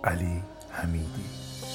علی حمیدی.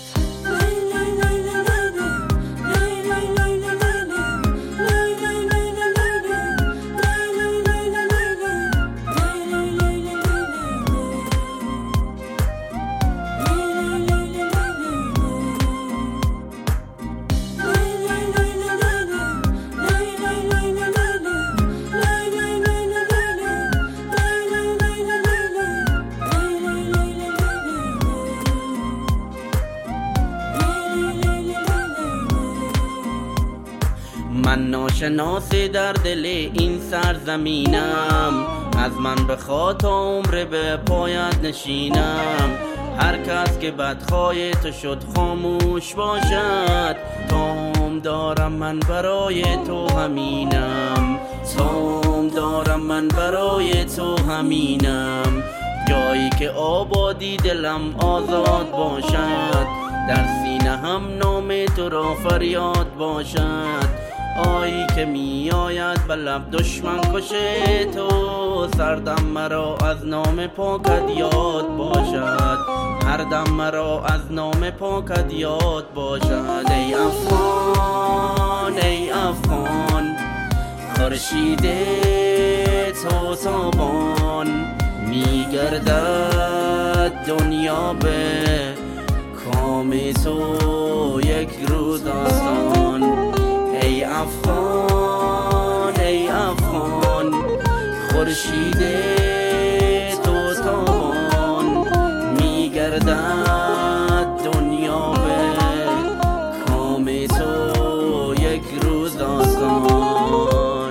من ناشناس در دل این سرزمینم، از من بخواه تا عمر به پایت نشینم. هر کس که بدخواه تو شد خاموش باشد، تام دارم من برای تو همینم، تام دارم من برای تو همینم. جایی که آبادی دلم آزاد باشد، در سینه هم نام تو را فریاد باشد. آیی که می آید به لب دشمن کشه تو، سردم مرا از نام پاکت یاد باشد، هر دم مرا از نام پاکت یاد باشد. ای افغان ای افغان، خورشید تو تابان، می گردد دنیا به کام تو یک روز آسان. ای افغان ای افغان، خورشید تو تابان، می گردد دنیا به کام تو یک روز آسان.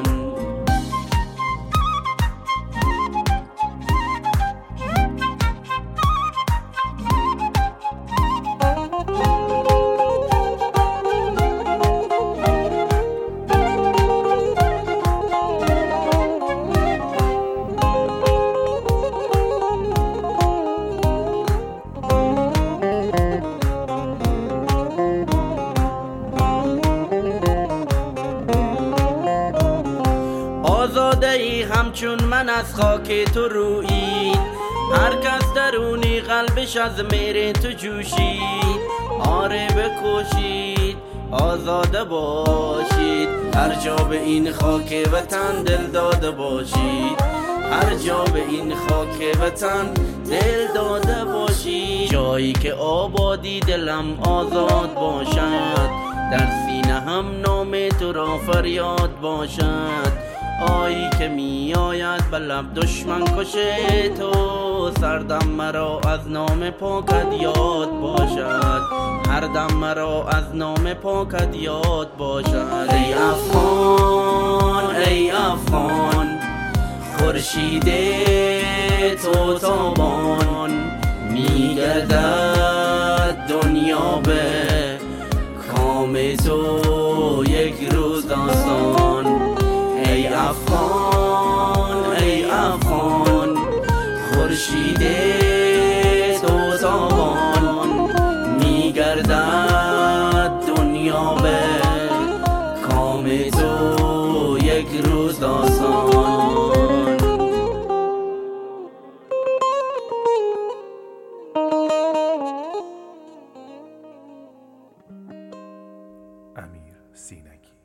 آزاده ای همچون من از خاک تو رویید، هر کس درونی قلبش از مهر تو جوشید. آره بکوشید آزاده باشید، هر جا به این خاک وطن دل داده باشید، هر جا به این خاک وطن دل داده باشید. جایی که آبادی دلم آزاد باشد، در سینه هم نام تو را فریاد باشد. آیی که می آید به لب دشمن کشه تو، سردم مرا از نام پاکت یاد باشد، هر دم مرا از نام پاکت یاد باشد. ای افغان ای افغان، خورشید تو تابان، می گردد دنیا به کام تو یک روز آسان. ای افغان ای افغان، خورشید تو تابان، می گردد دنیا به کام تو یک روز آسان. امیر سینگی.